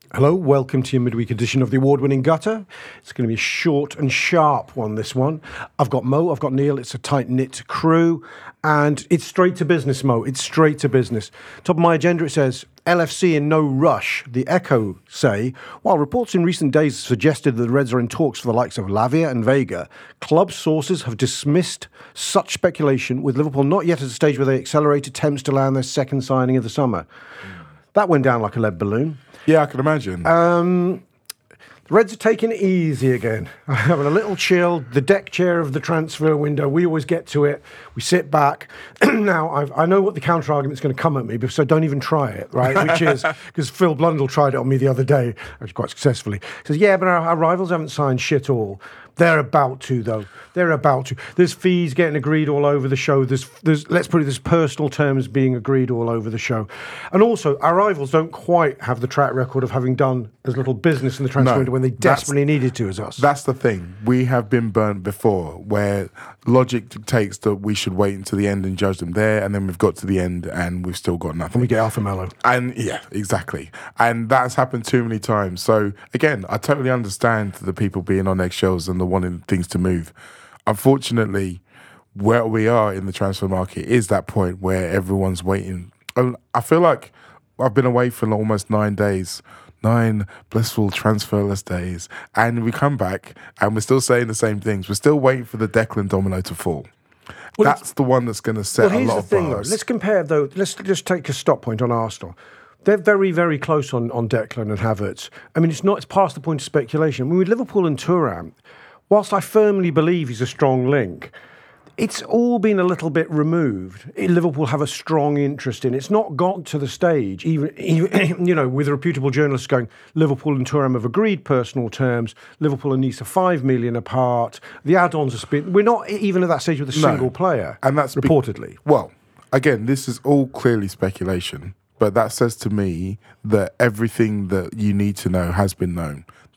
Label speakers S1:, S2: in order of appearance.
S1: Hello, welcome to your midweek edition of the award-winning Gutter. It's going to be a short and sharp one, this one. I've got Mo, I've got Neil, it's a tight-knit crew, and it's straight to business, Mo, it's straight to business. Top of my agenda, it says, LFC in no rush, the Echo say. While reports in recent days suggested that the Reds are in talks for the likes of Lavia and Vega, club sources have dismissed such speculation, with Liverpool not yet at a stage where they accelerate attempts to land their second signing of the summer. That went down like a lead balloon.
S2: Yeah, I can imagine.
S1: The Reds are taking it easy again. Having a little chill. The deck chair of the transfer window. We always get to it. We sit back. Now, I know what the counter argument's going to come at me, so don't even try it, right? Which is, because Phil Blundell tried it on me the other day, actually quite successfully. He says, yeah, but our rivals haven't signed shit all. They're about to, though. They're about to. There's fees getting agreed all over the show. There's let's put it, there's personal terms being agreed all over the show. And also, our rivals don't quite have the track record of having done as little business in the transfer window when they desperately needed to as us.
S2: That's the thing. We have been burnt before, where logic dictates that we should wait until the end and judge them there, and then we've got to the end and we've still got nothing.
S1: And we get Alpha Mello.
S2: And yeah, exactly. And that's happened too many times. So again, I totally understand the people being on eggshells and the wanting things to move. Unfortunately, where we are in the transfer market is that point where everyone's waiting. I feel like I've been away for almost 9 days. 9 blissful transferless days. And we come back and we're still saying the same things. We're still waiting for the Declan domino to fall. Well, that's the one that's going to set a lot of bars.
S1: Well, here's the thing, though. Let's compare, though. Let's just take a stop point on Arsenal. They're very, very close on Declan and Havertz. I mean, it's past the point of speculation. I mean, with Liverpool and Thuram, whilst I firmly believe he's a strong link, it's all been a little bit removed. Liverpool have a strong interest in it. It's not got to the stage, even you know, with reputable journalists going, Liverpool and Thuram have agreed personal terms. Liverpool and Nice are $5 million apart. The add-ons are spent. We're not even at that stage with a single player,
S2: and that's
S1: reportedly.
S2: Well, again, this is all clearly speculation, but that says to me that everything that you need to know has been known.